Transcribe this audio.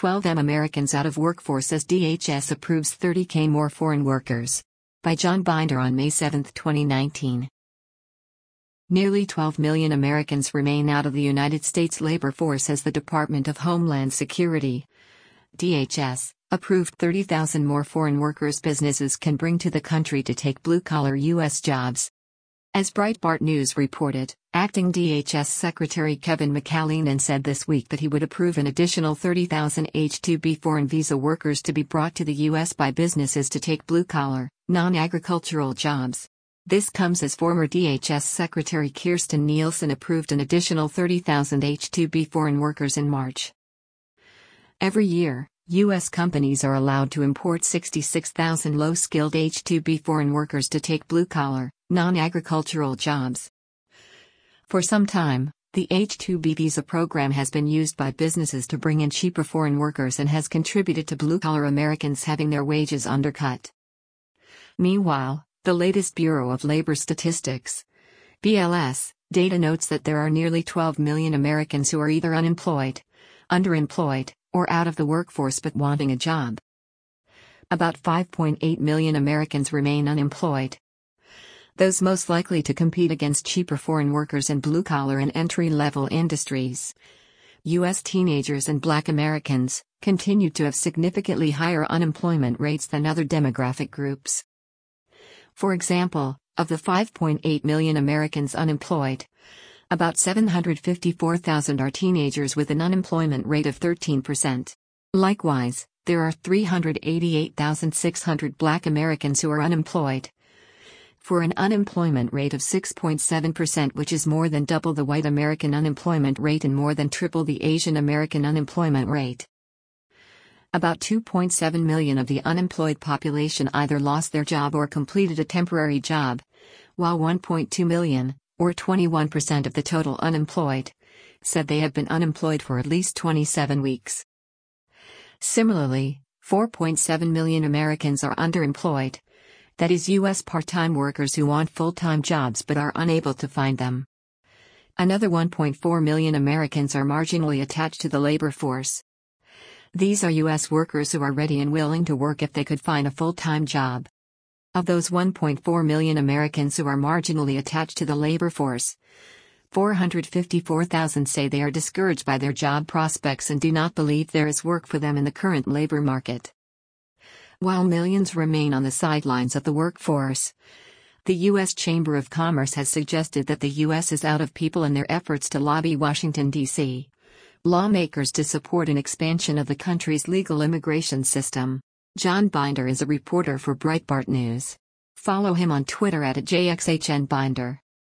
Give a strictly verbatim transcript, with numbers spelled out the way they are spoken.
twelve million Americans out of workforce as D H S approves thirty thousand more foreign workers. By John Binder on May seventh, twenty nineteen. Nearly twelve million Americans remain out of the United States labor force as the Department of Homeland Security, D H S, approved thirty thousand more foreign workers businesses can bring to the country to take blue-collar U S jobs. As Breitbart News reported, acting D H S Secretary Kevin McAleenan said this week that he would approve an additional thirty thousand H two B foreign visa workers to be brought to the U S by businesses to take blue-collar, non-agricultural jobs. This comes as former D H S Secretary Kirstjen Nielsen approved an additional thirty thousand H two B foreign workers in March. Every year, U S companies are allowed to import sixty-six thousand low-skilled H two B foreign workers to take blue-collar, non-agricultural jobs. For some time, the H two B visa program has been used by businesses to bring in cheaper foreign workers and has contributed to blue-collar Americans having their wages undercut. Meanwhile, the latest Bureau of Labor Statistics, B L S, data notes that there are nearly twelve million Americans who are either unemployed, underemployed, or out of the workforce but wanting a job. About five point eight million Americans remain unemployed. Those most likely to compete against cheaper foreign workers in blue-collar and entry-level industries, U S teenagers and Black Americans, continue to have significantly higher unemployment rates than other demographic groups. For example, of the five point eight million Americans unemployed, about seven hundred fifty-four thousand are teenagers with an unemployment rate of thirteen percent. Likewise, there are three hundred eighty-eight thousand six hundred Black Americans who are unemployed, for an unemployment rate of six point seven percent, which is more than double the white American unemployment rate and more than triple the Asian American unemployment rate. About two point seven million of the unemployed population either lost their job or completed a temporary job, while one point two million, or twenty-one percent of the total unemployed, said they have been unemployed for at least twenty-seven weeks. Similarly, four point seven million Americans are underemployed, that is U S part-time workers who want full-time jobs but are unable to find them. Another one point four million Americans are marginally attached to the labor force. These are U S workers who are ready and willing to work if they could find a full-time job. Of those one point four million Americans who are marginally attached to the labor force, four hundred fifty-four thousand say they are discouraged by their job prospects and do not believe there is work for them in the current labor market. While millions remain on the sidelines of the workforce, the U S Chamber of Commerce has suggested that the U S is out of people in their efforts to lobby Washington, D C lawmakers to support an expansion of the country's legal immigration system. John Binder is a reporter for Breitbart News. Follow him on Twitter at J X H N Binder.